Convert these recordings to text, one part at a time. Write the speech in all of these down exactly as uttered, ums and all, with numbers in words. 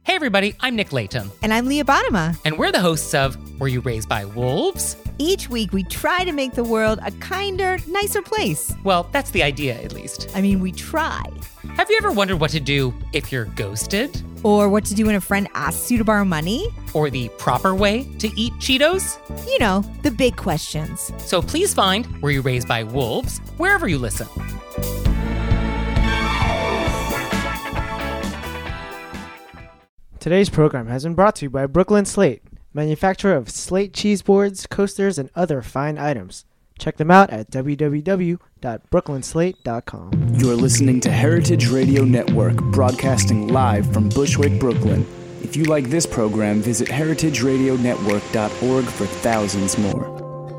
Hey everybody, I'm Nick Layton. And I'm Leah Bottima. And we're the hosts of Were You Raised by Wolves? Each week we try to make the world a kinder, nicer place. Well, that's the idea, at least. I mean, we try. Have you ever wondered what to do if you're ghosted? Or what to do when a friend asks you to borrow money? Or the proper way to eat Cheetos? You know, the big questions. So please find Were You Raised by Wolves wherever you listen. Today's program has been brought to you by Brooklyn Slate, manufacturer of slate cheese boards, coasters, and other fine items. Check them out at w w w dot brooklyn slate dot com. You're listening to Heritage Radio Network, broadcasting live from Bushwick, Brooklyn. If you like this program, visit heritage radio network dot org for thousands more.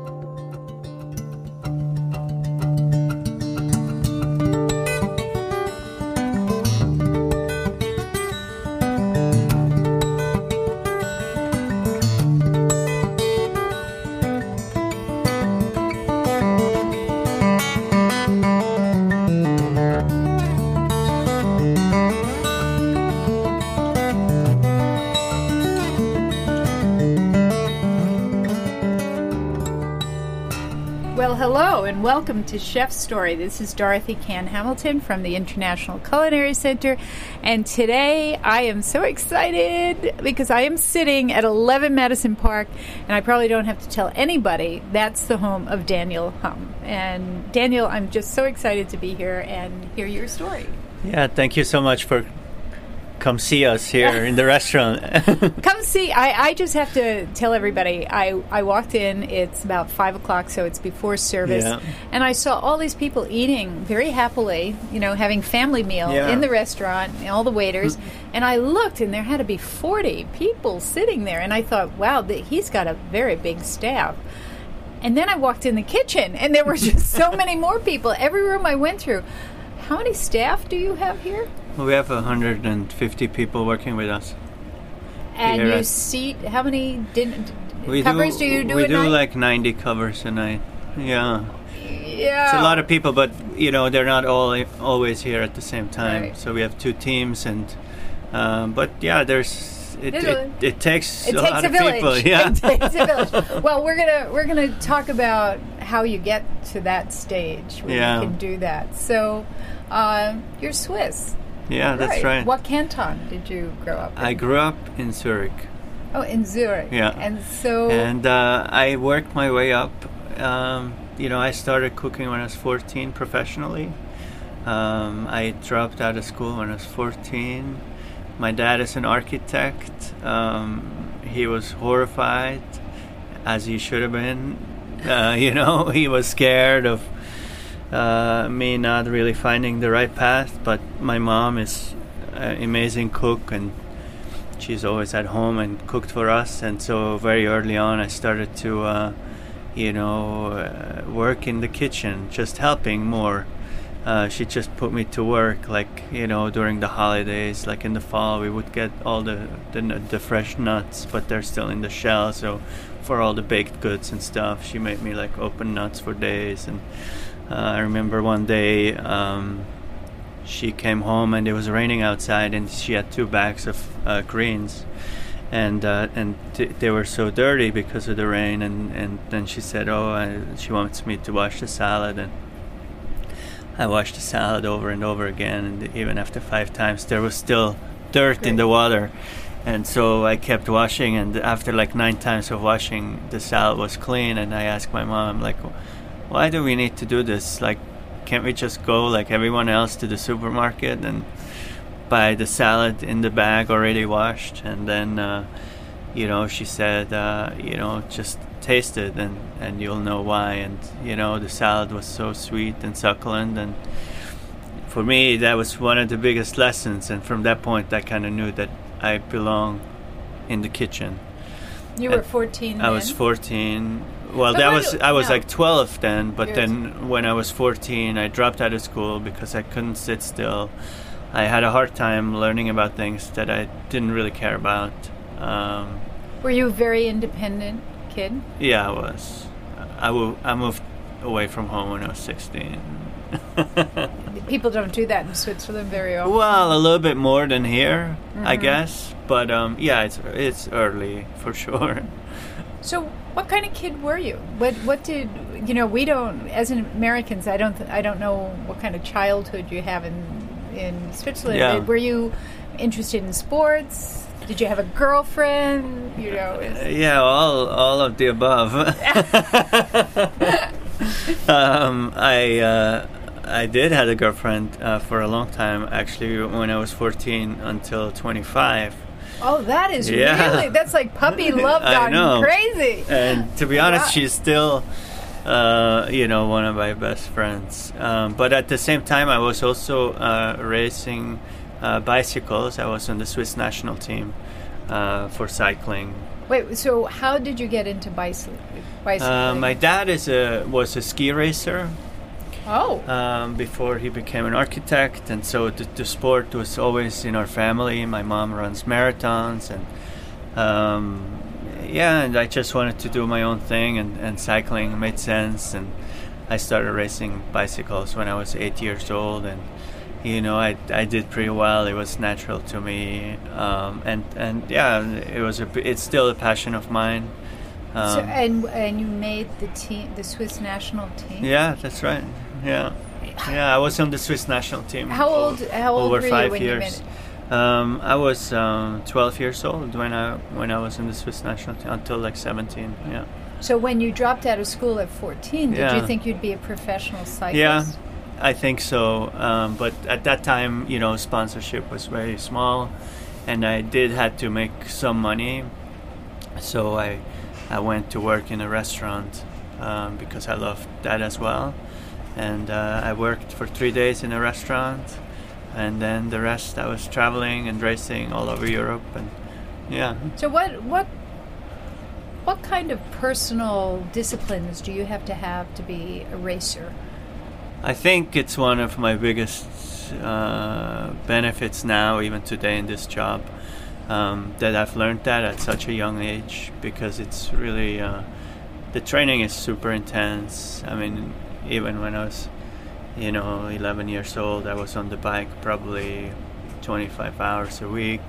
Welcome to Chef's Story. This is Dorothy Cann Hamilton from the International Culinary Center, and today I am so excited because I am sitting at eleven Madison Park, and I probably don't have to tell anybody that's the home of Daniel Humm. And Daniel, I'm just so excited to be here and hear your story. Yeah, thank you so much for come see us here in the restaurant. Come see. I, I just have to tell everybody, I, I walked in, it's about five o'clock, so it's before service, yeah. And I saw all these people eating very happily, you know, having family meal yeah. in the restaurant, all the waiters, mm-hmm. and I looked, and there had to be forty people sitting there, and I thought, wow, th- he's got a very big staff. And then I walked in the kitchen, and there were just so many more people. Every room I went through. How many staff do you have here? We have one hundred fifty people working with us. And you seat, how many din- we covers do, do you do We at do night? like ninety covers a night. Yeah. Yeah. It's a lot of people, but, you know, they're not all always here at the same time. Right. So we have two teams, and um, but, yeah, there's... It, it, it, it takes it a takes lot a of village. people. Yeah. It takes a village. Well, we're gonna we're gonna talk about how you get to that stage where yeah. you can do that. So, uh, you're Swiss. Yeah, right. that's right. What canton did you grow up in? I grew up in Zurich. Oh, in Zurich. Yeah. And so. And uh, I worked my way up. Um, you know, I started cooking when I was fourteen professionally. Um, I dropped out of school when I was fourteen. My dad is an architect. Um, he was horrified, as he should have been. Uh, you know, he was scared of uh, me not really finding the right path. But my mom is an amazing cook, and she's always at home and cooked for us. And so very early on, I started to, uh, you know, uh, work in the kitchen, just helping more. Uh, she just put me to work, like, you know, during the holidays, like in the fall, we would get all the, the the fresh nuts, but they're still in the shell. So for all the baked goods and stuff, she made me like open nuts for days. And uh, I remember one day um, she came home and it was raining outside, and she had two bags of uh, greens, and uh, and t- they were so dirty because of the rain. And, and then she said, oh, I, she wants me to wash the salad, and I washed the salad over and over again, and even after five times, there was still dirt Great. in the water. And so I kept washing, and after like nine times of washing, the salad was clean. And I asked my mom, like, why do we need to do this? Like, can't we just go like everyone else to the supermarket and buy the salad in the bag already washed? And then, uh, you know, she said, uh, you know, just taste it and, and you'll know why. And, you know, the salad was so sweet and succulent. And for me, that was one of the biggest lessons. And from that point, I kind of knew that I belong in the kitchen. You were fourteen then? I was fourteen. Well, but that was do, I was no. like twelve then. But Yours. then when I was fourteen, I dropped out of school because I couldn't sit still. I had a hard time learning about things that I didn't really care about. Um, were you a very independent kid? Yeah, I was. I, w- I moved away from home when I was sixteen. People don't do that in Switzerland very often. Well, a little bit more than here, Mm-hmm. I guess. But um, yeah, it's it's early for sure. So, what kind of kid were you? What what did you know? We don't, as in Americans, I don't th- I don't know what kind of childhood you have in in Switzerland. Yeah. Were you interested in sports? Did you have a girlfriend? You know. Is, Uh, yeah, all all of the above. um, I uh, I did have a girlfriend uh, for a long time, actually, when I was fourteen until twenty-five. oh, that is Yeah. really that's like puppy love I gone know. crazy. And to be honest, Wow. she's still, uh, you know, one of my best friends. Um, but at the same time, I was also uh, racing uh, bicycles. I was on the Swiss national team uh, for cycling. Wait, so how did you get into bicycling? Uh, my dad is a was a ski racer oh, um, before he became an architect, and so the, the sport was always in our family. My mom runs marathons, and um, yeah, and I just wanted to do my own thing, and, and cycling made sense, and I started racing bicycles when I was eight years old, and you know I, I did pretty well. It was natural to me, um, and and yeah, it was a, it's still a passion of mine. Um, so, and and you made the team, the Swiss national team. Yeah, that's right. Yeah, yeah. I was on the Swiss national team. How old? o- How old over were five you when years. you made it? Um, I was um, twelve years old when I when I was in the Swiss national team until like seventeen. Yeah. So when you dropped out of school at fourteen, did Yeah. you think you'd be a professional cyclist? Yeah, I think so. Um, but at that time, you know, sponsorship was very small, and I did had to make some money. So I I went to work in a restaurant um, because I loved that as well. And uh, I worked for three days in a restaurant, and then the rest I was traveling and racing all over Europe, and yeah. So what what what kind of personal disciplines do you have to have to be a racer? I think it's one of my biggest uh, benefits now, even today in this job, um, that I've learned that at such a young age, because it's really uh, the training is super intense. I mean, even when I was, you know, eleven years old, I was on the bike probably twenty-five hours a week.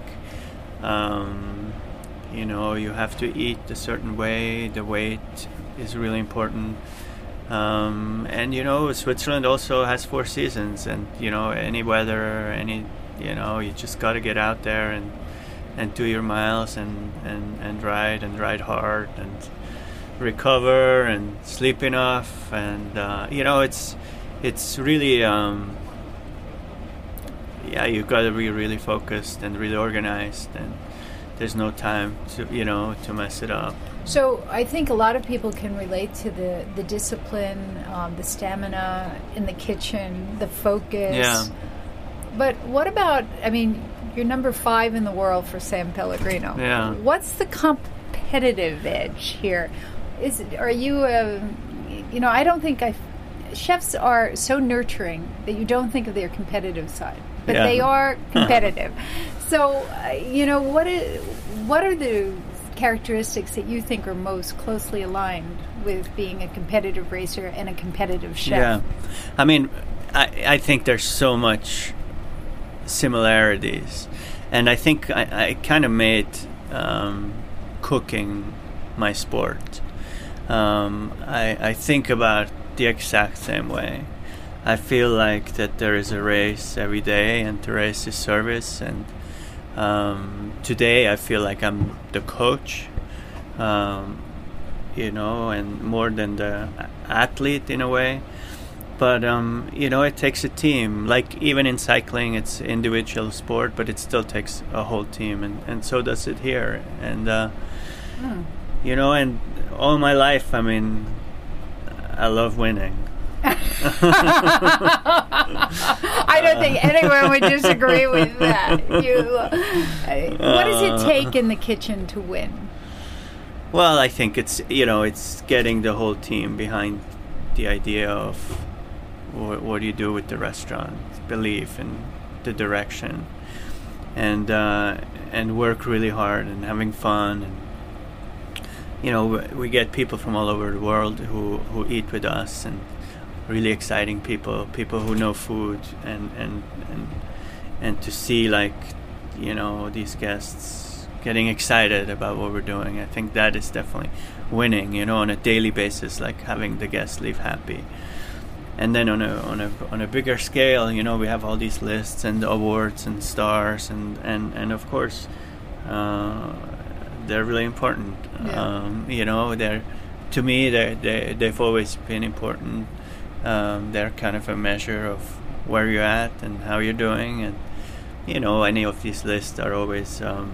Um, you know, you have to eat a certain way. The weight is really important. Um, and, you know, Switzerland also has four seasons, and, you know, any weather, any, you know, you just got to get out there and, and do your miles and, and, and ride and ride hard and recover and sleep enough. And, uh, you know, it's, it's really, um, yeah, you got to be really focused and really organized, and there's no time to, you know, to mess it up. So I think a lot of people can relate to the, the discipline, um, the stamina in the kitchen, the focus. Yeah. But what about, I mean, you're number five in the world for San Pellegrino. Yeah. What's the competitive edge here? Is it, are you, a, you know, I don't think I, chefs are so nurturing that you don't think of their competitive side, but Yeah. they are competitive. So, uh, you know, what is, what are the characteristics that you think are most closely aligned with being a competitive racer and a competitive chef? Yeah, I mean, I, I think there's so much similarities, and I think I, I kind of made um, cooking my sport. Um, I, I think about the exact same way. I feel like that there is a race every day, and the race is service, and Um, today I feel like I'm the coach, um, you know, and more than the athlete in a way. But, um, you know, it takes a team. Like even in cycling, it's individual sport, but it still takes a whole team. And, and so does it here. And, uh, Mm. you know, and all my life, I mean, I love winning. I don't think anyone would disagree with that. You, uh, what does it take in the kitchen to win? Well, I think it's, you know, it's getting the whole team behind the idea of wh- what do you do with the restaurant, belief in the direction, and uh, and work really hard and having fun. And, you know, we get people from all over the world who, who eat with us, and really exciting people, people who know food, and and and, and to see like, you know, these guests getting excited about what we're doing. I think that is definitely winning, you know, on a daily basis, like having the guests leave happy. And then on a on a on a bigger scale, you know, we have all these lists and awards and stars, and and and of course, uh, they're really important. Yeah. Um, you know, they're to me they they they've always been important. Um, they're kind of a measure of where you're at and how you're doing, and you know, any of these lists are always, um,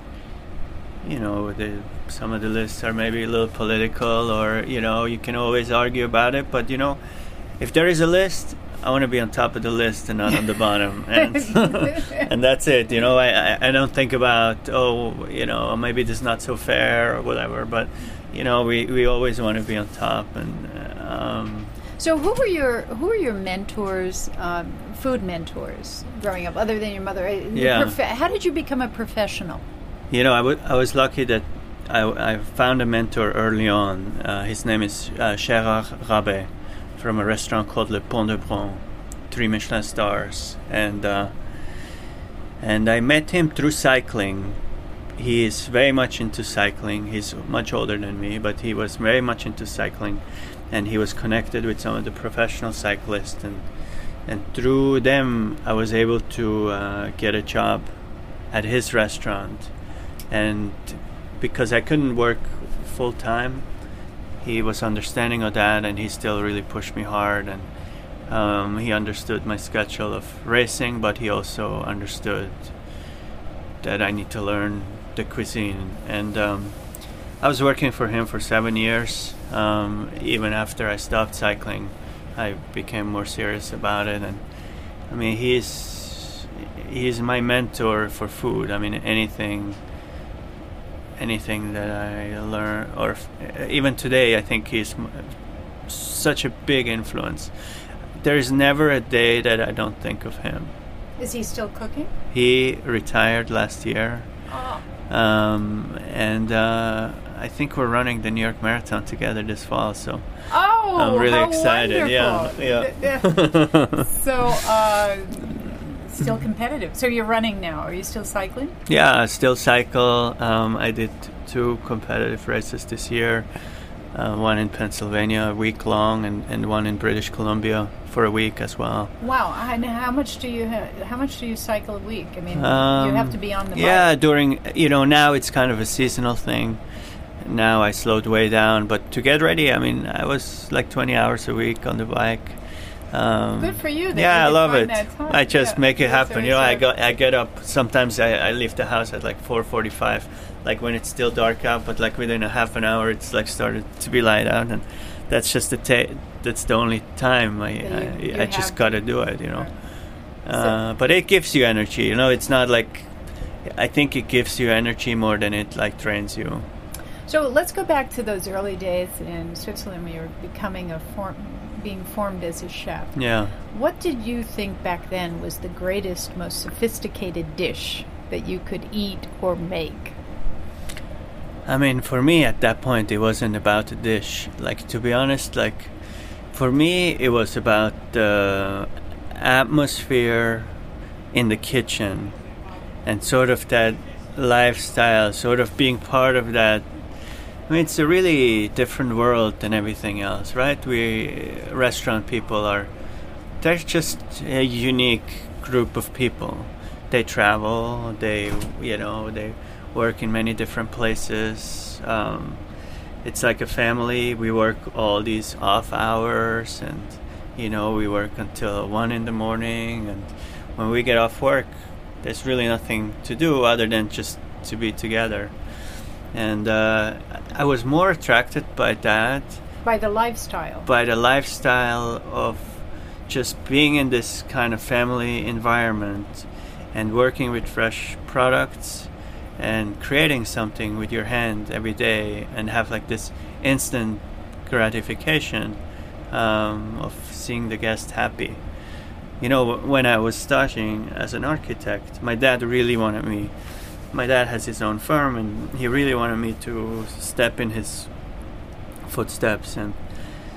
you know, the, some of the lists are maybe a little political, or you know, you can always argue about it, but you know. If there is a list, I want to be on top of the list and not on the bottom, and and that's it. You know, I, I, I don't think about, oh, you know, maybe this is not so fair or whatever. But you know, we, we always want to be on top. And um, so, who were your who were your mentors, um, food mentors, growing up, other than your mother? Yeah. Prof- how did you become a professional? You know, I, w- I was lucky that I, I found a mentor early on. Uh, his name is uh, Gérard Rabet, from a restaurant called Le Pont de Bron, three Michelin stars, and uh, and I met him through cycling. He is very much into cycling. He's much older than me, but he was very much into cycling, and he was connected with some of the professional cyclists, and and through them I was able to uh, get a job at his restaurant, and because I couldn't work full time, he was understanding of that, and he still really pushed me hard, and um, he understood my schedule of racing, but he also understood that I need to learn the cuisine. And um, I was working for him for seven years. Um, even after I stopped cycling, I became more serious about it. And I mean, he's he's my mentor for food. I mean, anything. Anything that I learn, or f- even today, I think he's m- such a big influence. There's never a day that I don't think of him. Is he still cooking? He retired last year, Oh. um, and uh, I think we're running the New York Marathon together this fall. So Oh, I'm really how excited. wonderful. Yeah, yeah. So, uh, still competitive. So you're running now. Are you still cycling? Yeah, I still cycle. Um, I did two competitive races this year. Uh, one in Pennsylvania, a week long, and, and one in British Columbia for a week as well. Wow. And how much do you ha- how much do you cycle a week? I mean, Um, you have to be on the Yeah, bike. during, you know, now it's kind of a seasonal thing. Now I slowed way down, but to get ready, I mean, I was like twenty hours a week on the bike. Um, Good for you. That yeah, you I could love find it. that time. I just Yeah. make it That's happen. very You know, I good. go, I get up. Sometimes I, I leave the house at like four forty-five, like when it's still dark out. But like within a half an hour, it's like started to be light out, and that's just the ta- that's the only time I That you- you I, I just have- got to do it. You know, Right. uh, but it gives you energy. You know, it's not like I think it gives you energy more than it like trains you. So let's go back to those early days in Switzerland when you were becoming a form, being formed as a chef. Yeah. What did you think back then was the greatest, most sophisticated dish that you could eat or make? I mean, for me at that point, it wasn't about the dish. Like, to be honest, like, for me, it was about the atmosphere in the kitchen and sort of that lifestyle, sort of being part of that. I mean, it's a really different world than everything else, right? We restaurant people are, they're just a unique group of people. They travel, they, you know, they work in many different places. Um, it's like a family. We work all these off hours, and, you know, we work until one in the morning. And when we get off work, there's really nothing to do other than just to be together. And uh, I was more attracted by that, By the lifestyle. by the lifestyle of just being in this kind of family environment and working with fresh products and creating something with your hand every day and have like this instant gratification um, of seeing the guest happy. You know, when I was starting as an architect, my dad really wanted me. My dad has his own firm, and he really wanted me to step in his footsteps. And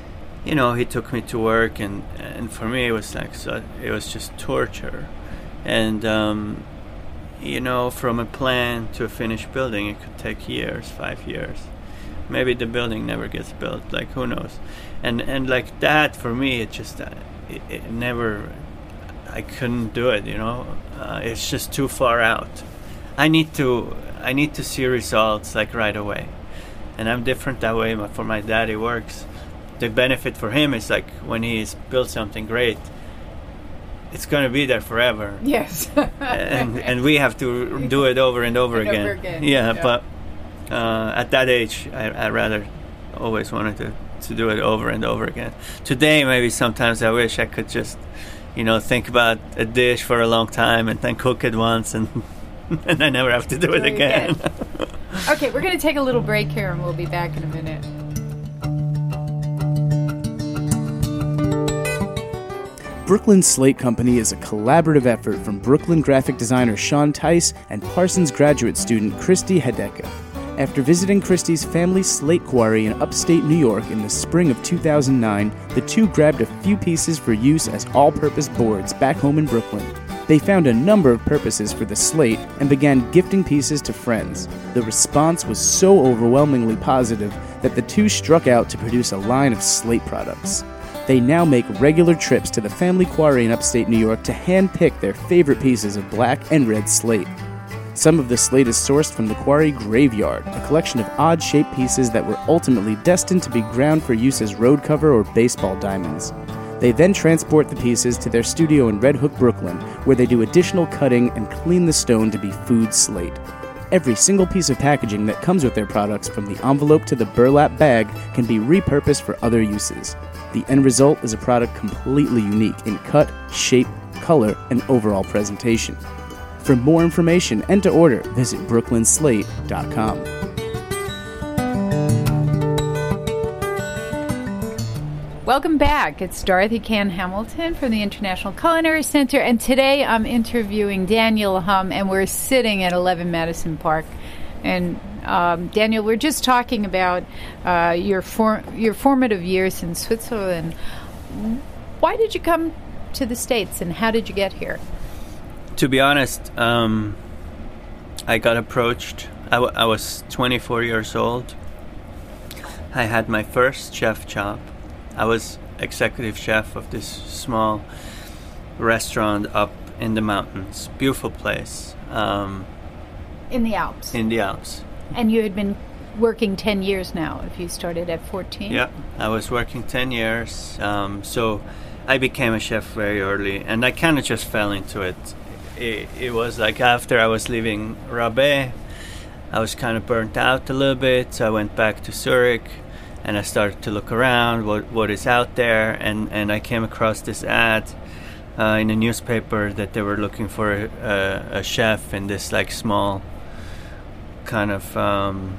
you know, he took me to work, and and for me it was like so, it was just torture, and um, you know, from a plan to a finished building, it could take years, five years. Maybe the building never gets built. Like, who knows? And and like that for me, it just uh, it, it never. I couldn't do it. You know, uh, it's just too far out. I need to. I need to see results like right away, and I'm different that way. For my dad, it works. The benefit for him is like when he's built something great, it's going to be there forever. Yes. and and we have to do it over and over and again. Over again. Yeah, yeah, but uh, at that age, I, I rather always wanted to, to do it over and over again. Today, maybe sometimes I wish I could just, you know, think about a dish for a long time and then cook it once and and I never have to do, do it again. again. Okay, we're going to take a little break here and we'll be back in a minute. Brooklyn Slate Company is a collaborative effort from Brooklyn graphic designer Sean Tice and Parsons graduate student Christy Hedeka. After visiting Christy's family slate quarry in upstate New York in the spring of two thousand nine, the two grabbed a few pieces for use as all-purpose boards back home in Brooklyn. They found a number of purposes for the slate and began gifting pieces to friends. The response was so overwhelmingly positive that the two struck out to produce a line of slate products. They now make regular trips to the family quarry in upstate New York to hand-pick their favorite pieces of black and red slate. Some of the slate is sourced from the quarry graveyard, a collection of odd-shaped pieces that were ultimately destined to be ground for use as road cover or baseball diamonds. They then transport the pieces to their studio in Red Hook, Brooklyn, where they do additional cutting and clean the stone to be food slate. Every single piece of packaging that comes with their products, from the envelope to the burlap bag, can be repurposed for other uses. The end result is a product completely unique in cut, shape, color, and overall presentation. For more information and to order, visit brooklyn slate dot com. Welcome back. It's Dorothy Cann Hamilton from the International Culinary Center, and today I'm interviewing Daniel Humm, and we're sitting at eleven Madison Park. And um, Daniel, we're just talking about uh, your for- your formative years in Switzerland. Why did you come to the States, and how did you get here? To be honest, um, I got approached. I, w- I was twenty-four years old. I had my first chef job. I was executive chef of this small restaurant up in the mountains. Beautiful place. Um, in the Alps. In the Alps. And you had been working ten years now, if you started at fourteen? Yeah, I was working ten years. Um, so I became a chef very early, and I kind of just fell into it. it. It was like after I was leaving Rebais, I was kind of burnt out a little bit, so I went back to Zurich. And I started to look around, what what is out there, and, and I came across this ad uh, in a newspaper that they were looking for a, a, a chef in this like small kind of um,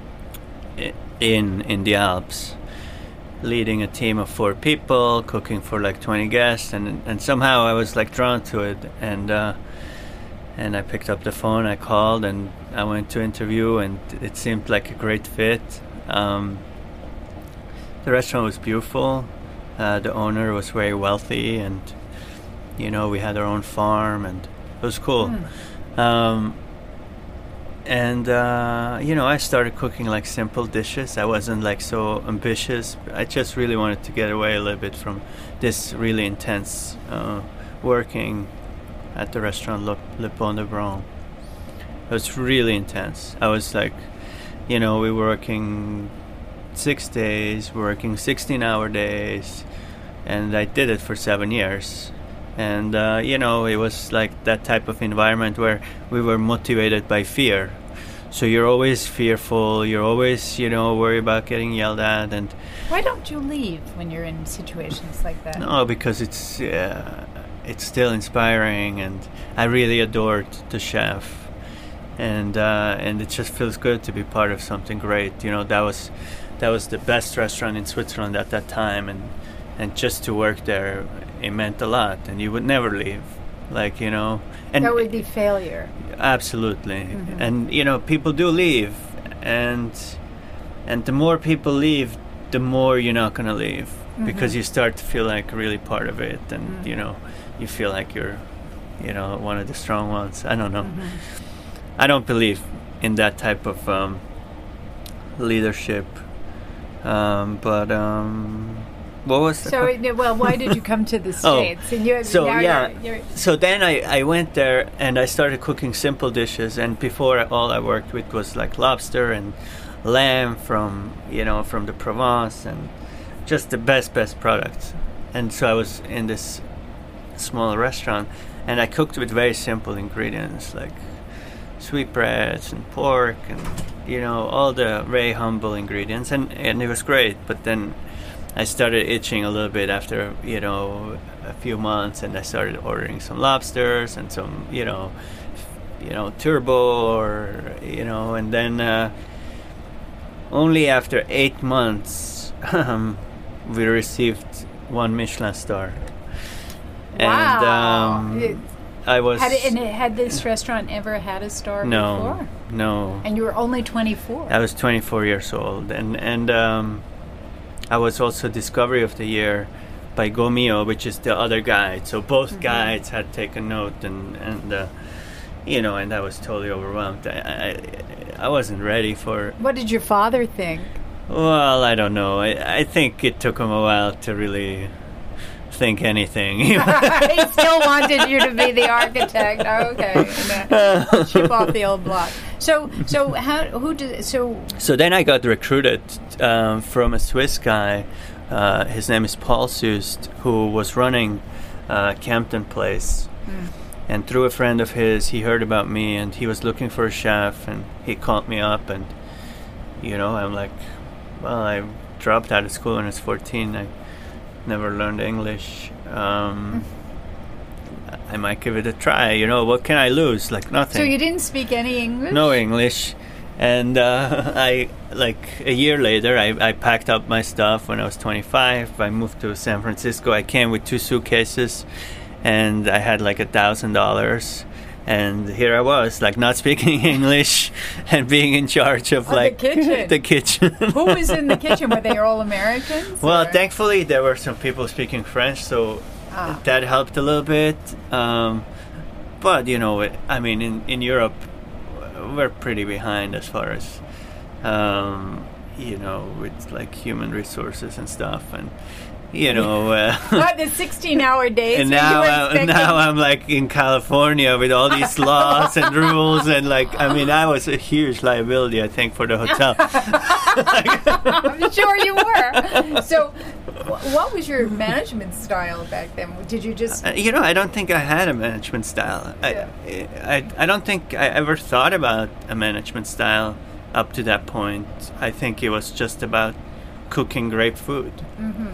inn in the Alps, leading a team of four people, cooking for like twenty guests, and and somehow I was like drawn to it, and uh, and I picked up the phone, I called, and I went to interview, and it seemed like a great fit. Um, The restaurant was beautiful. Uh, the owner was very wealthy, and you know, we had our own farm, and it was cool. Mm. Um, and uh, you know, I started cooking like simple dishes. I wasn't like so ambitious. I just really wanted to get away a little bit from this really intense uh, working at the restaurant Le, Le Pont de Bron. It was really intense. I was like, you know, we were working six days, working sixteen-hour days, and I did it for seven years. And, uh, you know, it was like that type of environment where we were motivated by fear. So you're always fearful, you're always, you know, worried about getting yelled at. And why don't you leave when you're in situations like that? No, because it's, uh, it's still inspiring, and I really adored the chef. And, uh, and it just feels good to be part of something great. You know, that was... That was the best restaurant in Switzerland at that time, and and just to work there, it meant a lot, and you would never leave, like, you know. And that would be failure. Absolutely. Mm-hmm. And, you know, people do leave, and and the more people leave, the more you're not going to leave. Mm-hmm. because you start to feel like really part of it, and Mm-hmm. you know, you feel like you're, you know, one of the strong ones. I don't know. Mm-hmm. I don't believe in that type of um, leadership. Um, but um, what was the So, que- uh, well, why did you come to the Oh, States? And you, so now yeah, you're, you're, so then I, I went there and I started cooking simple dishes. And before, all I worked with was like lobster and lamb from, you know, from the Provence, and just the best best products. And so I was in this small restaurant, and I cooked with very simple ingredients like sweetbreads and pork, and you know, all the very humble ingredients, and and it was great. But then I started itching a little bit after, you know, a few months, and I started ordering some lobsters and some, you know, you know, turbo, or you know, and then uh, only after eight months um, we received one Michelin star. And Wow. um, It- I was had, it, and it, had this restaurant ever had a star no, before? no. And you were only twenty-four. I was twenty-four years old, and and um, I was also Discovery of the Year by Gomio, which is the other guide. So both Mm-hmm. guides had taken note, and and uh, you know, and I was totally overwhelmed. I, I I wasn't ready for. What did your father think? Well, I don't know. I I think it took him a while to really think anything. He still wanted you to be the architect. Oh, okay. And, uh, chip off the old block. So, so how? Who did? So, So then I got recruited um, from a Swiss guy. Uh, his name is Paul Sust, who was running uh, Campton Place. Mm. And through a friend of his, he heard about me, and he was looking for a chef, and he called me up, and you know, I'm like, well, I dropped out of school when I was fourteen. I never learned English. Um, I might give it a try. You know, what can I lose? Like nothing. so you didn't speak any English? No English. And uh, I, like a year later, I, I packed up my stuff when I was twenty-five. I moved to San Francisco. I came with two suitcases, and I had like a thousand dollars. And here I was, like not speaking English and being in charge of, Of the like kitchen. the kitchen. Who was in the kitchen? Were they all Americans? Well, or- thankfully there were some people speaking French, so Ah. that helped a little bit. Um, but you know, it, I mean, in in Europe, we're pretty behind as far as um, you know, with like human resources and stuff, and you know. Uh, What, the sixteen-hour days? And when you now, were I'm, expecting- now I'm like in California with all these laws and rules, and like, I mean, I was a huge liability, I think, for the hotel. I'm sure you were. So, wh- what was your management style back then? Did you just? Uh, You know, I don't think I had a management style. I, I, I don't think I ever thought about a management style up to that point. I think it was just about cooking great food. Mm-hmm.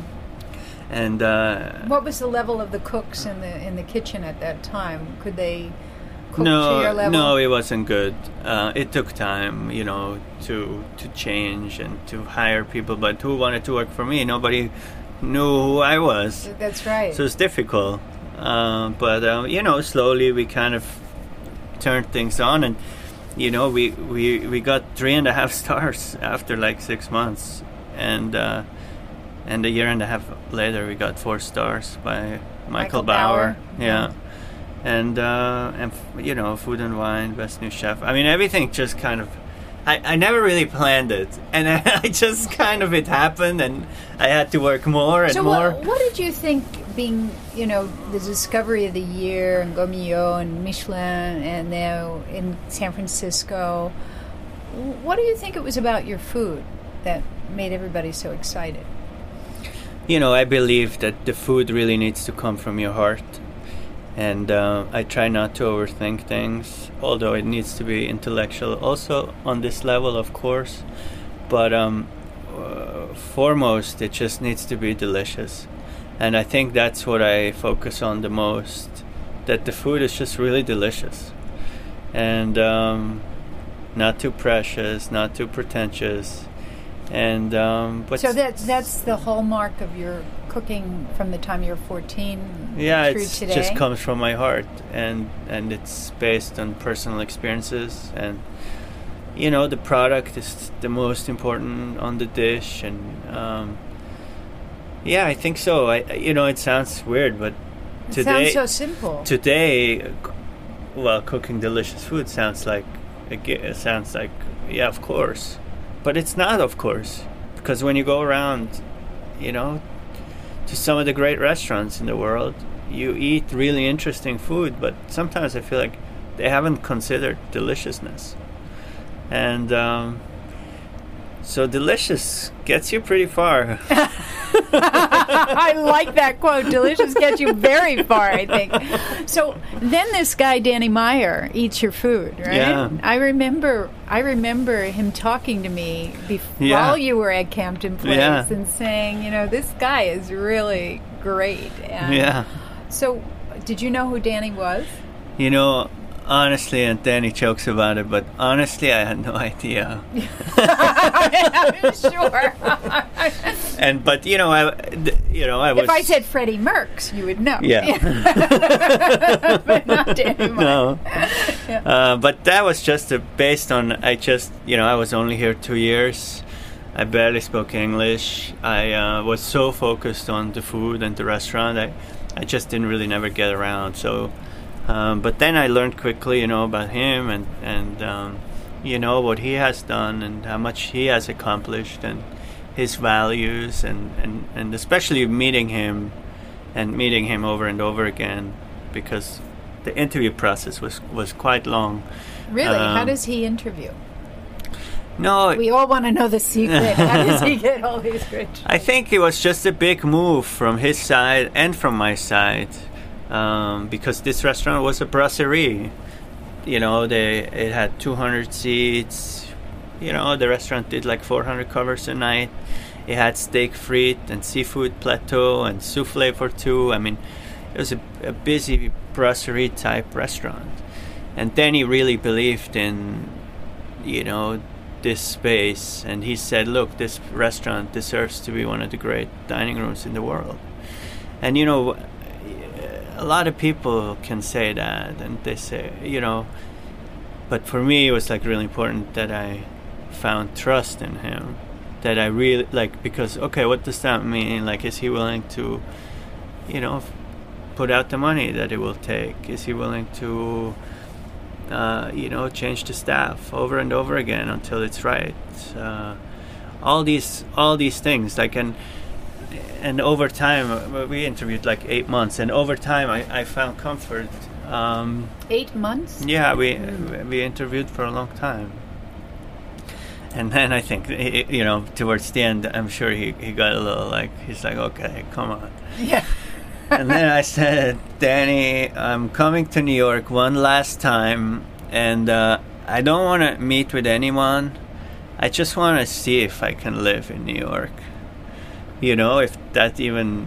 And uh, What was the level of the cooks in the in the kitchen at that time? Could they cook to your no, level? no, it wasn't good. Uh, it took time, you know, to to change and to hire people. But who wanted to work for me? Nobody knew who I was. That's right. So it's difficult. Uh, but, uh, you know, slowly we kind of turned things on. And, you know, we, we, we got three and a half stars after like six months. And uh, and a year and a half later, we got four stars by Michael, Michael Bauer. Bauer. Yeah. And, uh, and f- you know, Food and Wine, Best New Chef. I mean, everything just kind of... I, I never really planned it. And I, I just kind of... It happened, and I had to work more and so more. what, what did you think, being, you know, the Discovery of the Year and Gomio and Michelin and now in San Francisco, what do you think it was about your food that made everybody so excited? You know, I believe that the food really needs to come from your heart. And uh, I try not to overthink things, although it needs to be intellectual also on this level, of course. But um, uh, foremost, it just needs to be delicious. And I think that's what I focus on the most, that the food is just really delicious. And um, not too precious, not too pretentious. And um, but So that's that's the hallmark of your cooking from the time you were fourteen yeah, through it today? just comes from my heart, and and it's based on personal experiences, and you know, the product is the most important on the dish, and um, Yeah, I think so. I, you know, it sounds weird, but It today, sounds so simple. today, c- well, cooking delicious food sounds like, it sounds like, yeah, of course, but it's not, of course, because when you go around, you know, to some of the great restaurants in the world, you eat really interesting food, but sometimes I feel like they haven't considered deliciousness, and um, so delicious gets you pretty far. I like that quote. Delicious gets you very far, I think. So then this guy, Danny Meyer, eats your food, right? Yeah. I remember I remember him talking to me before Yeah. while you were at Campton Place Yeah. and saying, you know, this guy is really great. And Yeah. So did you know who Danny was? You know, honestly, and Danny jokes about it, but honestly, I had no idea. Sure. And but you know, I, th- you know, I was. If I said Freddie Merckx, you would know. Yeah. But not Danny Meyer. No. Yeah. Uh, but that was just a, based on I just you know I was only here two years. I barely spoke English. I uh, was so focused on the food and the restaurant. I I just didn't really never get around. So, um, but then I learned quickly, you know, about him and and um, you know what he has done and how much he has accomplished and his values and, and, and especially meeting him and meeting him over and over again because the interview process was, was quite long. Really? How Um, does he interview? No, We all want to know the secret. How does he get all these rich? I think it was just a big move from his side and from my side um, because this restaurant was a brasserie. You know, they it had two hundred seats. You know, the restaurant did like four hundred covers a night. It had steak frite and seafood plateau and souffle for two. I mean, it was a, a busy brasserie type restaurant. And then he really believed in, you know, this space. And he said, look, this restaurant deserves to be one of the great dining rooms in the world. And, you know, a lot of people can say that. And they say, you know, but for me, it was like really important that I found trust in him, that I really like, because okay, what does that mean? Like, is he willing to, you know, f- put out the money that it will take? Is he willing to, uh, you know, change the staff over and over again until it's right? Uh, all these, all these things, like, and and over time, uh, we interviewed like eight months, and over time, I, I found comfort. Um, Eight months? yeah, we we interviewed for a long time. And then I think, you know, towards the end, I'm sure he, he got a little like, he's like, okay, come on. Yeah. And then I said, Danny, I'm coming to New York one last time, and uh, I don't want to meet with anyone. I just want to see if I can live in New York. You know, if that even...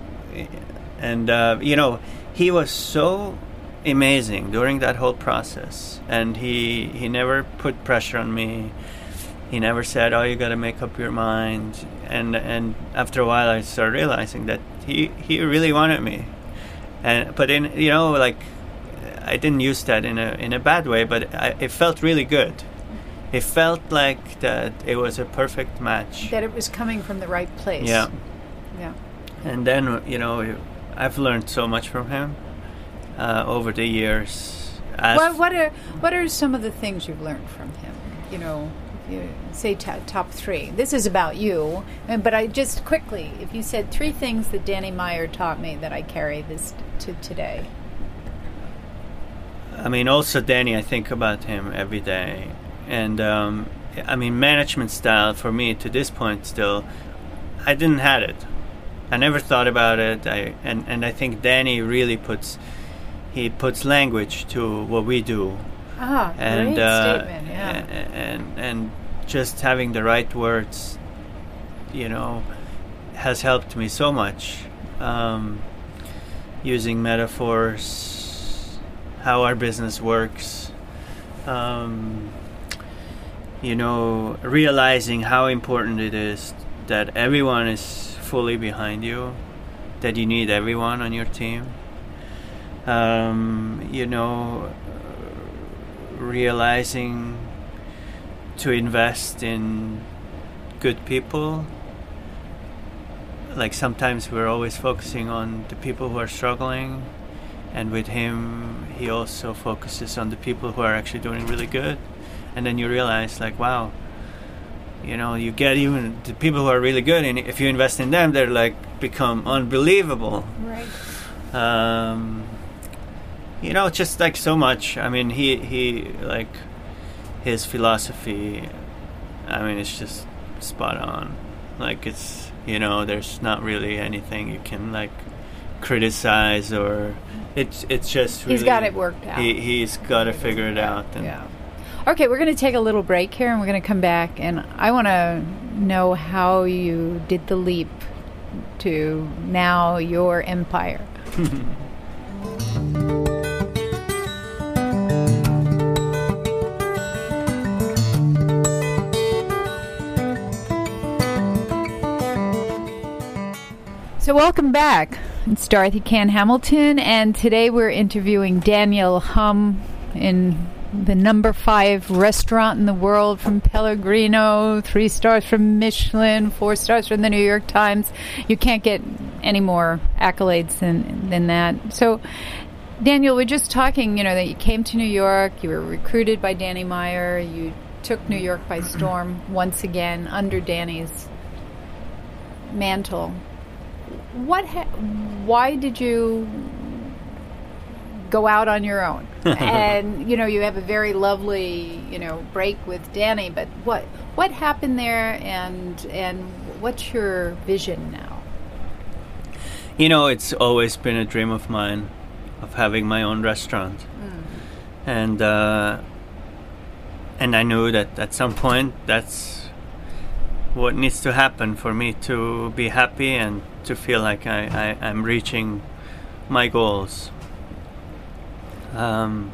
And, uh, you know, he was so amazing during that whole process. And he, he never put pressure on me. He never said, oh, you got to make up your mind. And and after a while, I started realizing that he, he really wanted me. And but in you know like I didn't use that in a in a bad way, but I, it felt really good. It felt like that it was a perfect match. That it was coming from the right place. Yeah. Yeah. And then you know I've learned so much from him uh, over the years. As What, what are what are some of the things you've learned from him? You know, if you say t- top three. This is about you, and- but I just quickly, if you said three things that Danny Meyer taught me that I carry this to today. I mean, also Danny, I think about him every day. And, um, I mean, management style for me to this point still, I didn't have it. I never thought about it. I and, and I think Danny really puts, he puts language to what we do. Ah, And, great uh, statement, yeah. and, and, and just having the right words, you know, has helped me so much. Um, using metaphors, how our business works, um, you know, realizing how important it is that everyone is fully behind you, that you need everyone on your team. Um, you know, realizing to invest in good people. like sometimes we're always focusing on the people who are struggling, and with him he also focuses on the people who are actually doing really good. And then you realize, like, wow, you know, you get even the people who are really good, and if you invest in them, they're like become unbelievable. Right. Um, you know, just like so much. I mean, he he like his philosophy. I mean, it's just spot on. Like, it's, you know, there's not really anything you can like criticize, or it's it's just really, he's got it worked out. He he's got to figure it out. And yeah. Okay, we're going to take a little break here, and we're going to come back, and I want to know how you did the leap to now your empire. So welcome back. It's Dorothy Cann Hamilton, and today we're interviewing Daniel Humm in the number five restaurant in the world from Pellegrino, three stars from Michelin, four stars from the New York Times. You can't get any more accolades than than that. So, Daniel, we're just talking, you know, that you came to New York, you were recruited by Danny Meyer, you took New York by storm once again under Danny's mantle. What? Ha- why did you go out on your own? And, you know, you have a very lovely, you know, break with Danny, but what what happened there, and and what's your vision now? You know, it's always been a dream of mine of having my own restaurant. Mm. And uh, and I knew that at some point that's what needs to happen for me to be happy and to feel like I, I, I'm reaching my goals. Um,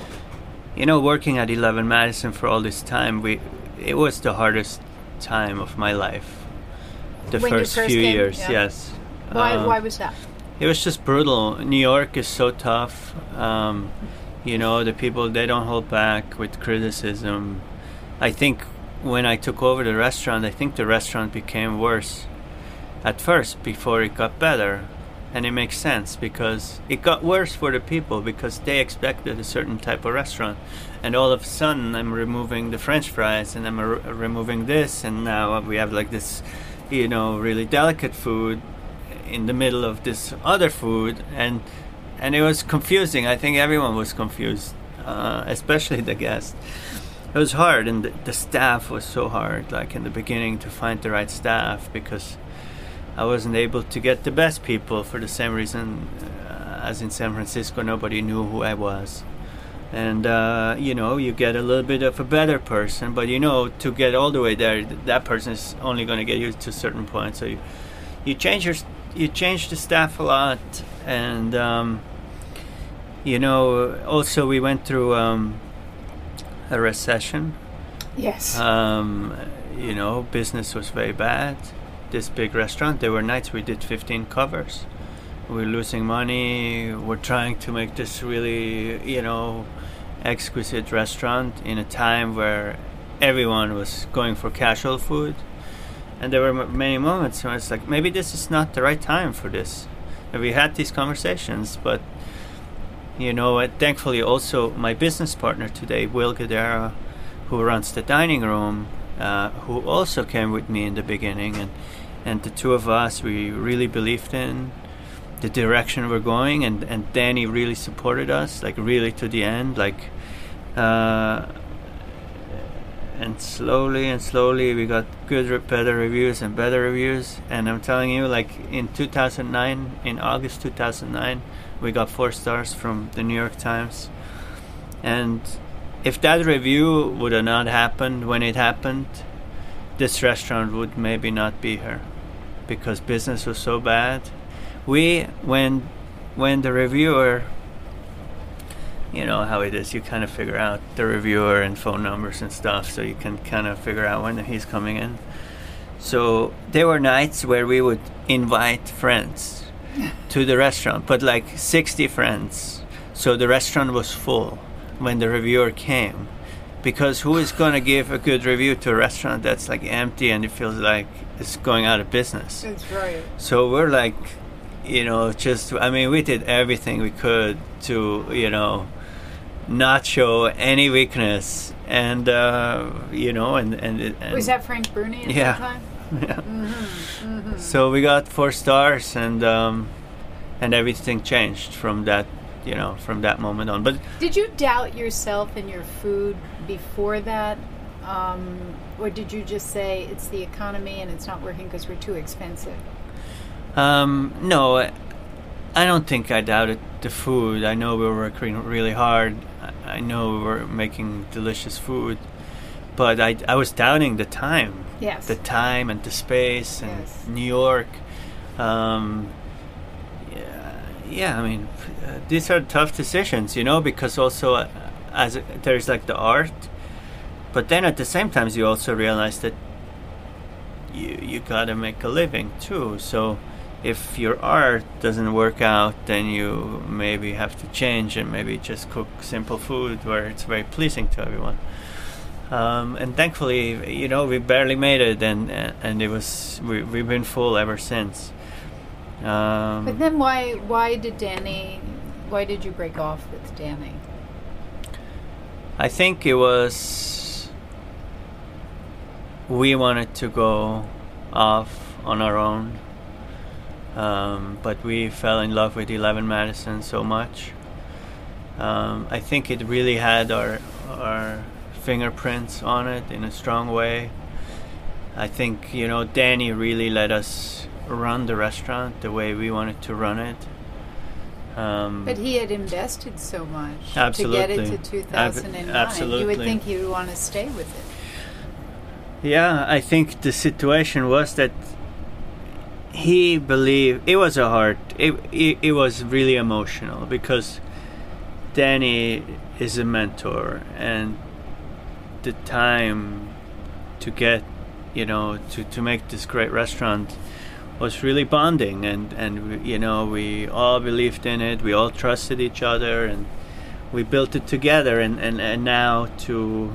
you know, working at eleven Madison for all this time, we it was the hardest time of my life. The when first, first few came, years, yeah. yes. Why? Um, why was that? It was just brutal. New York is so tough. Um, you know, the people, they don't hold back with criticism. I think when I took over the restaurant, I think the restaurant became worse at first before it got better. And it makes sense because it got worse for the people because they expected a certain type of restaurant. And all of a sudden, I'm removing the French fries and I'm re- removing this. And now we have like this, you know, really delicate food in the middle of this other food. And and it was confusing. I think everyone was confused, uh, especially the guests. It was hard, and the, the staff was so hard, like in the beginning, to find the right staff because I wasn't able to get the best people for the same reason uh, as in San Francisco. Nobody knew who I was. And, uh, you know, you get a little bit of a better person, but, you know, to get all the way there, th- that person is only going to get you to a certain point. So you, you change your you change the staff a lot. And, um, you know, also we went through um, a recession. Yes. Um, you know, business was very bad. This big restaurant, there were nights we did fifteen covers. We were losing money. We're trying to make this really, you know, exquisite restaurant in a time where everyone was going for casual food. And there were m- many moments where it's like, maybe this is not the right time for this. And we had these conversations, but, you know, uh, thankfully also my business partner today, Will Guidera, who runs the dining room, uh, who also came with me in the beginning, and and the two of us, we really believed in the direction we're going, and, and Danny really supported us, like really to the end, like, uh, and slowly and slowly we got good, re- better reviews and better reviews, and I'm telling you, like in two thousand nine, in August two thousand nine, we got four stars from the New York Times, and if that review would have not happened when it happened, this restaurant would maybe not be here, because business was so bad. We, when when the reviewer, you know how it is, you kind of figure out the reviewer and phone numbers and stuff, so you can kind of figure out when he's coming in. So there were nights where we would invite friends to the restaurant, but like sixty friends. So the restaurant was full when the reviewer came. because who is going to give a good review to a restaurant that's like empty and it feels like it's going out of business? That's right. So we're like, you know, just, I mean, we did everything we could to, you know, not show any weakness. And, uh, you know, and, and, and... Was that Frank Bruni at yeah. that time? Yeah. Mm-hmm, mm-hmm. So we got four stars, and um, and everything changed from that, you know, from that moment on. But did you doubt yourself and your food before that, um, or did you just say it's the economy and it's not working because we're too expensive? Um, no, I don't think I doubted the food. I know we were working really hard. I know we were making delicious food, but I I was doubting the time. Yes. The time and the space and yes. New York. Um, yeah, yeah, I mean, uh, these are tough decisions, you know, because also uh, as a, there's like the art, but then at the same time you also realize that you you gotta make a living too. So if your art doesn't work out, then you maybe have to change and maybe just cook simple food where it's very pleasing to everyone. Um, and thankfully, you know, we barely made it, and and it was we we've been full ever since. Um, but then why why did Danny? Why did you break off with Danny? I think it was we wanted to go off on our own, um, but we fell in love with Eleven Madison so much. Um, I think it really had our our fingerprints on it in a strong way. I think, you know, Danny really let us run the restaurant the way we wanted to run it. Um, but he had invested so much absolutely. to get it to two thousand nine. Absolutely. You would think he would want to stay with it. Yeah, I think the situation was that he believed it was a hard. It it, it was really emotional because Danny is a mentor, and the time to get, you know, to, to make this great restaurant was really bonding, and, and we, you know, we all believed in it, we all trusted each other, and we built it together, and, and, and now to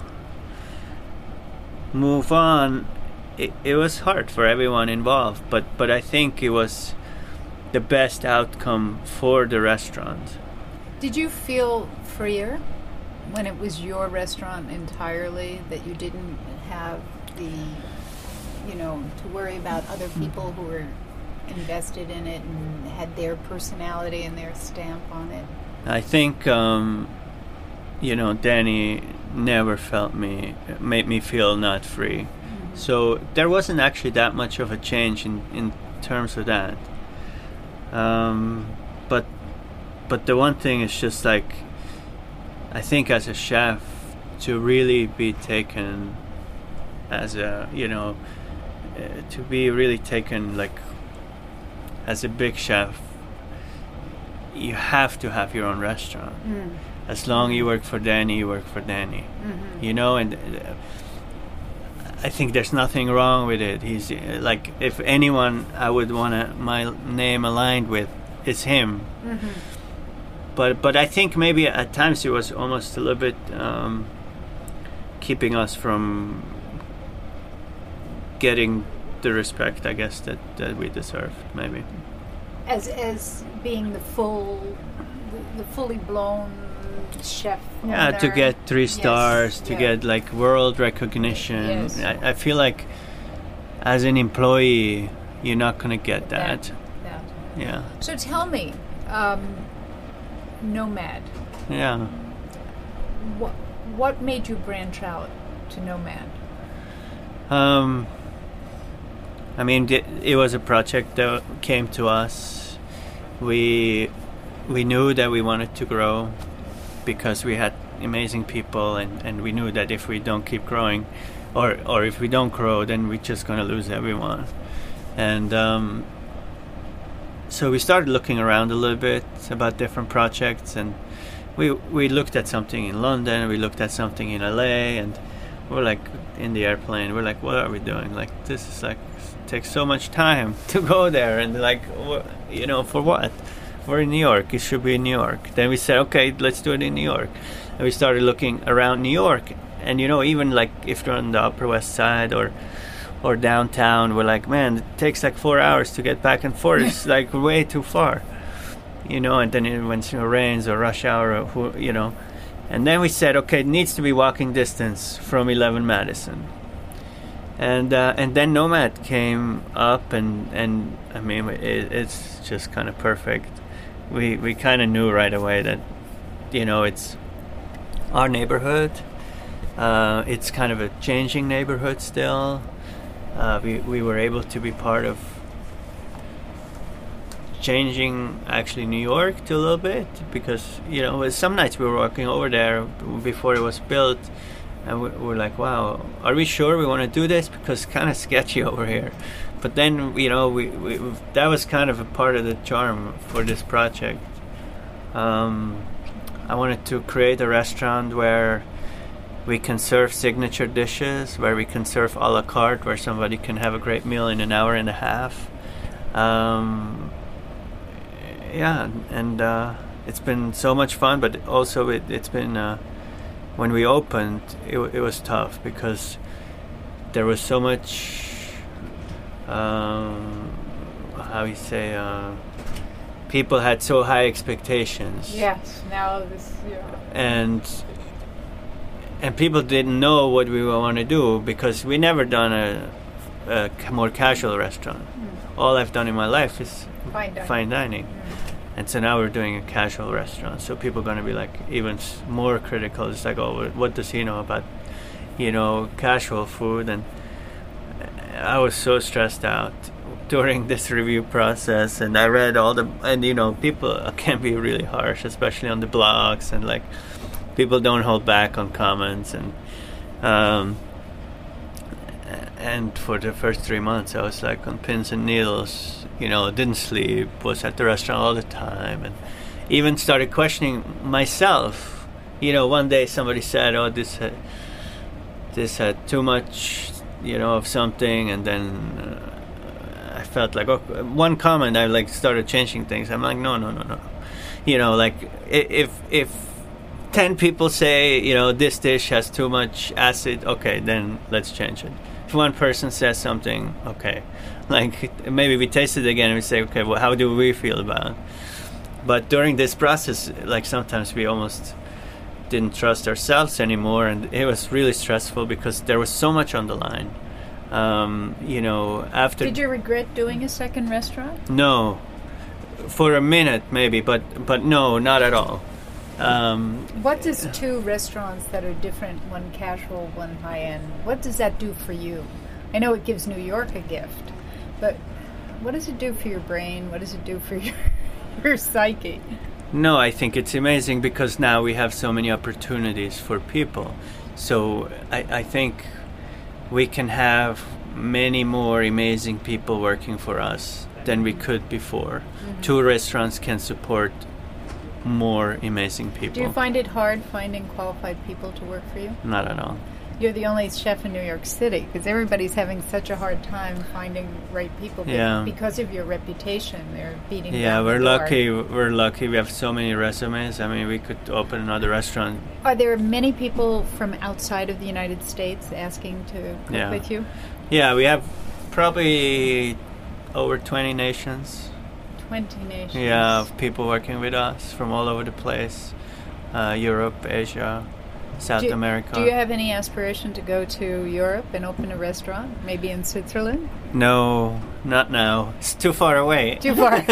move on, it, it was hard for everyone involved, but, but I think it was the best outcome for the restaurant. Did you feel freer when it was your restaurant entirely, that you didn't have the, you know, to worry about other people who were invested in it and had their personality and their stamp on it? I think, um, you know, Danny never felt me, made me feel not free. Mm-hmm. So there wasn't actually that much of a change in, in terms of that. Um, but, but the one thing is just like, I think as a chef, to really be taken as a, you know, uh, to be really taken like as a big chef, you have to have your own restaurant. Mm. As long as you work for Danny, you work for Danny. Mm-hmm. You know, and uh, I think there's nothing wrong with it. He's uh, like, if anyone I would want my name aligned with, it's him. Mm-hmm. But but I think maybe at times it was almost a little bit um, keeping us from getting the respect, I guess, that, that we deserved, maybe. As as being the full, the, the fully blown chef. Yeah, owner. To get three stars, yes, to yeah. get like world recognition. Yes. I, I feel like as an employee, you're not gonna get that. that, that. Yeah. So tell me. Um, Nomad. Yeah. What what made you branch out to Nomad? Um. I mean, it, it was a project that came to us. We we knew that we wanted to grow because we had amazing people, and, and we knew that if we don't keep growing, or or if we don't grow, then we're just gonna lose everyone. And um. So we started looking around a little bit about different projects, and we we looked at something in London, we looked at something in L A, and we're like in the airplane, we're like, what are we doing? Like, this is like, takes so much time to go there, and like, wh- you know, for what? We're in New York, it should be in New York. Then we said, okay, let's do it in New York. And we started looking around New York, and you know, even like if you're on the Upper West Side or or downtown, we're like, man, it takes like four hours to get back and forth. It's like way too far, you know. And then it, when it rains or rush hour, or who, you know, and then we said, okay, it needs to be walking distance from eleven Madison. And uh, and then Nomad came up, and, and I mean, it, it's just kind of perfect. We we kind of knew right away that, you know, it's our neighborhood. Uh, it's kind of a changing neighborhood still. Uh, we we were able to be part of changing actually New York to a little bit, because, you know, some nights we were walking over there before it was built. And we we're like, wow, are we sure we want to do this? Because it's kind of sketchy over here. But then, you know, we, we that was kind of a part of the charm for this project. Um, I wanted to create a restaurant where we can serve signature dishes, where we can serve a la carte, where somebody can have a great meal in an hour and a half. Um, yeah, and uh, it's been so much fun, but also it, it's been... Uh, when we opened, it, it was tough because there was so much, um, how you say, uh, people had so high expectations. Yes, now this, yeah. And and people didn't know what we want to do, because we never done a, a more casual restaurant. Mm. All I've done in my life is fine dining. Fine dining. Mm. And so now we're doing a casual restaurant. So people are going to be like even more critical. It's like, oh, what does he know about, you know, casual food? And I was so stressed out during this review process. And I read all the, and you know, people can be really harsh, especially on the blogs. And like, people don't hold back on comments. And, um, and for the first three months, I was like on pins and needles. You know, didn't sleep, was at the restaurant all the time, and even started questioning myself. You know, one day somebody said, oh, this had, this had too much, you know, of something, and then uh, I felt like, oh, one comment, I like started changing things. I'm like, no, no, no, no. You know, like, if if ten people say, you know, this dish has too much acid, okay, then let's change it. If one person says something, okay. Like, maybe we taste it again and we say, okay, well, how do we feel about it? But during this process, like, sometimes we almost didn't trust ourselves anymore, and it was really stressful because there was so much on the line. Um, you know, after... Did you regret doing a second restaurant? No. For a minute, maybe, but, but no, not at all. Um, what does two restaurants that are different, one casual, one high-end, what does that do for you? I know it gives New York a gift. But what does it do for your brain? What does it do for your, your psyche? No, I think it's amazing because now we have so many opportunities for people. So I, I think we can have many more amazing people working for us than we could before. Mm-hmm. Two restaurants can support more amazing people. Do you find it hard finding qualified people to work for you? Not at all. You're the only chef in New York City, because everybody's having such a hard time finding right people. Yeah. Because of your reputation, they're beating. Yeah, down we're the door. lucky. We're lucky. We have so many resumes. I mean, we could open another restaurant. Are there many people from outside of the United States asking to cook yeah. with you? Yeah, we have probably over twenty nations. Twenty nations. Yeah, of people working with us from all over the place, uh, Europe, Asia. South do, America. Do you have any aspiration to go to Europe and open a restaurant, maybe in Switzerland? No, not now. It's too far away. Too far.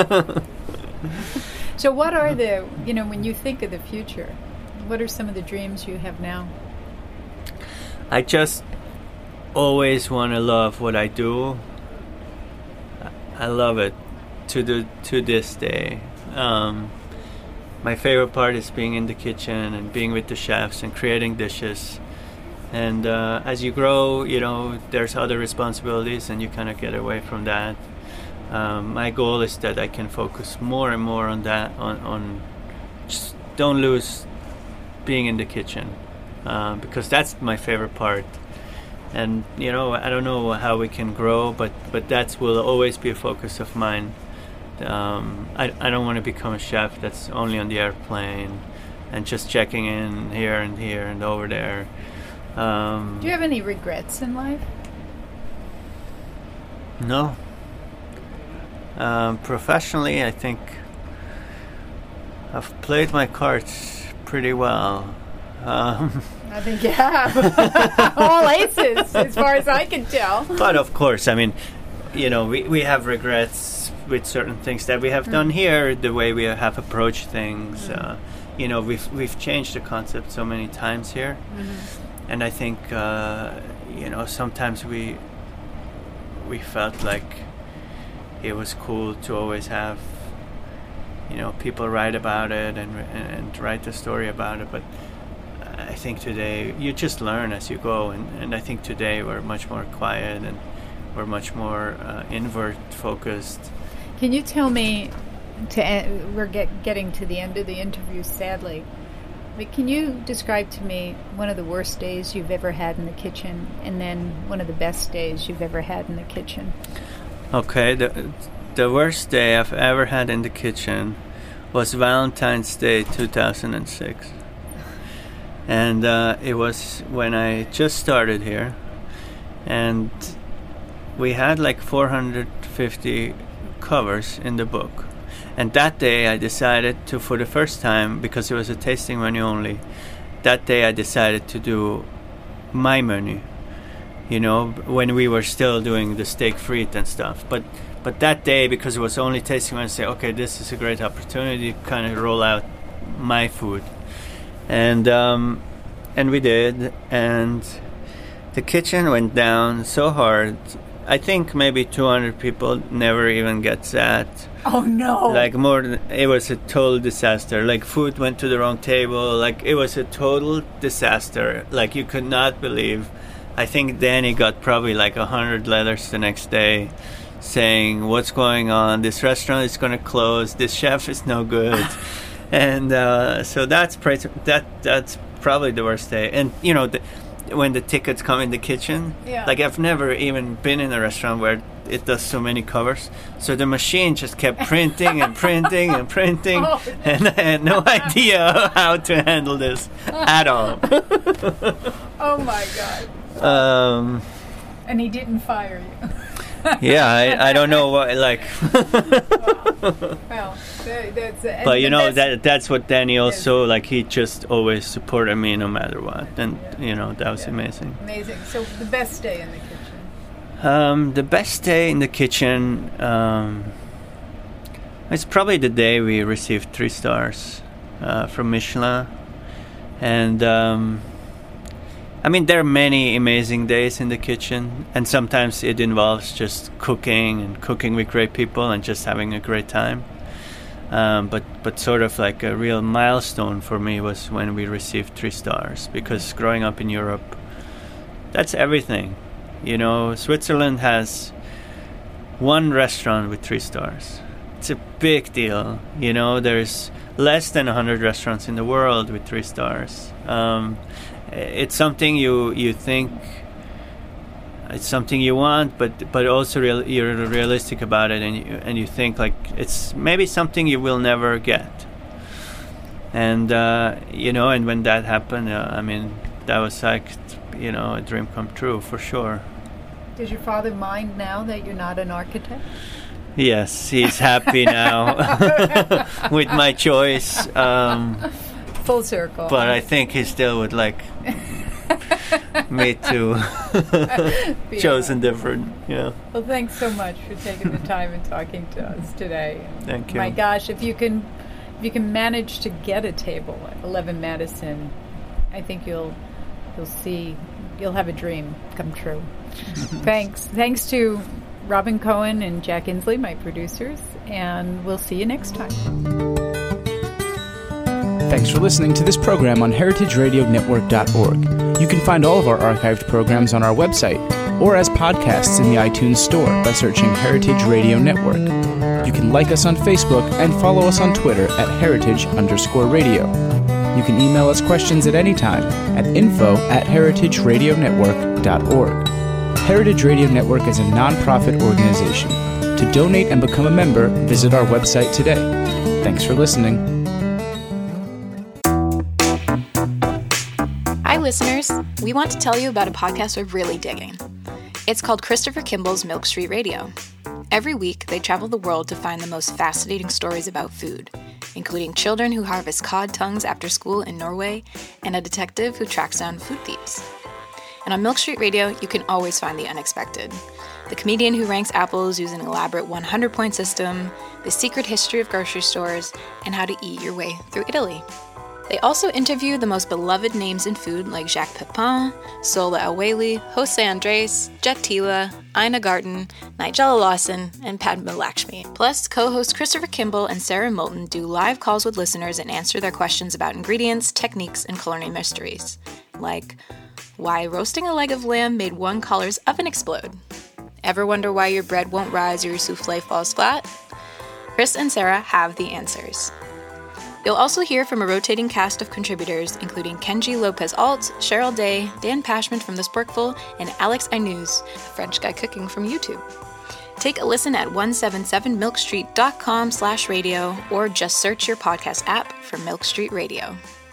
So what are the, you know, when you think of the future, what are some of the dreams you have now? I just always want to love what I do. I love it to the to this day. Um, My favorite part is being in the kitchen and being with the chefs and creating dishes. And uh, as you grow, you know, there's other responsibilities and you kind of get away from that. Um, my goal is that I can focus more and more on that, on, on just don't lose being in the kitchen, uh, because that's my favorite part. And, you know, I don't know how we can grow, but, but that will always be a focus of mine. Um, I, I don't want to become a chef that's only on the airplane and just checking in here and here and over there. Um, Do you have any regrets in life? No. Um, professionally, I think I've played my cards pretty well. Um, I think you have. All aces, as far as I can tell. but of course, I mean, you know, we, we have regrets with certain things that we have mm. done here, the way we have approached things. Mm. Uh, you know, we've we've changed the concept so many times here, mm-hmm. and I think uh, you know sometimes we we felt like it was cool to always have you know people write about it and and, and write the story about it, but I think today you just learn as you go, and, and I think today we're much more quiet and we're much more uh, inward focused. Can you tell me, to en- we're get, getting to the end of the interview, sadly, but can you describe to me one of the worst days you've ever had in the kitchen, and then one of the best days you've ever had in the kitchen? Okay, the the worst day I've ever had in the kitchen was Valentine's Day two thousand six. And uh, it was when I just started here, and we had like four hundred fifty covers in the book. And that day I decided to, for the first time, because it was a tasting menu only, that day I decided to do my menu, you know, when we were still doing the steak frite and stuff. But but that day, because it was only tasting menu, I say, okay, this is a great opportunity to kind of roll out my food. And um, and we did, and the kitchen went down so hard. I think maybe two hundred people never even get sat. Oh no! Like more than, it was a total disaster. Like food went to the wrong table. Like it was a total disaster. Like you could not believe. I think Danny got probably like a hundred letters the next day saying, "What's going on? This restaurant is going to close. This chef is no good." And uh, so that's pre- that that's probably the worst day. And you know, the, when the tickets come in the kitchen, yeah. like I've never even been in a restaurant where it does so many covers. So the machine just kept printing and printing and printing, oh, and I had no idea how to handle this at all. Oh my God! Um, and he didn't fire you. yeah, I, I don't know what like. Wow. Well, that's. Uh, but you know that that's what Danny also like. He just always supported me no matter what, and yeah. you know that was yeah. amazing. Amazing. So the best day in the kitchen. Um, the best day in the kitchen. Um, it's probably the day we received three stars uh, from Michelin, and. Um, I mean, there are many amazing days in the kitchen, and sometimes it involves just cooking and cooking with great people and just having a great time. Um, but, but sort of like a real milestone for me was when we received three stars, because growing up in Europe, that's everything. You know, Switzerland has one restaurant with three stars. It's a big deal. You know, there's less than one hundred restaurants in the world with three stars. Um, It's something you you think it's something you want, but but also real, you're realistic about it, and you, and you think like it's maybe something you will never get. And uh, you know, and when that happened, uh, I mean, that was like you know a dream come true for sure. Does your father mind now that you're not an architect? Yes, he's happy now with my choice. Um, Full circle. But I think he still would like me to chosen different. Yeah. Well, thanks so much for taking the time and talking to us today. Thank you. My gosh, if you can, if you can manage to get a table at eleven Madison, I think you'll you'll see you'll have a dream come true. Thanks. Thanks to Robin Cohen and Jack Inslee, my producers, and we'll see you next time. Thanks for listening to this program on heritage radio network dot org. You can find all of our archived programs on our website or as podcasts in the iTunes Store by searching Heritage Radio Network. You can like us on Facebook and follow us on Twitter at heritage underscore radio. You can email us questions at any time at info at heritage radio network dot org. Heritage Radio Network is a non-profit organization. To donate and become a member, visit our website today. Thanks for listening. I listeners, we want to tell you about a podcast we're really digging. It's called Christopher Kimball's Milk Street Radio. Every week, they travel the world to find the most fascinating stories about food, including children who harvest cod tongues after school in Norway and a detective who tracks down food thieves. And on Milk Street Radio, you can always find the unexpected. The comedian who ranks apples using an elaborate one hundred point system, the secret history of grocery stores, and how to eat your way through Italy. They also interview the most beloved names in food like Jacques Pepin, Sola El-Waylly, Jose Andres, Jet Tila, Ina Garten, Nigella Lawson, and Padma Lakshmi. Plus, co-hosts Christopher Kimball and Sarah Moulton do live calls with listeners and answer their questions about ingredients, techniques, and culinary mysteries. Like, why roasting a leg of lamb made one color's oven explode? Ever wonder why your bread won't rise or your souffle falls flat? Chris and Sarah have the answers. You'll also hear from a rotating cast of contributors, including Kenji Lopez-Alt, Cheryl Day, Dan Pashman from The Sporkful, and Alex Aynouz, a French guy cooking from YouTube. Take a listen at one seventy-seven milk street dot com slash radio or just search your podcast app for Milk Street Radio.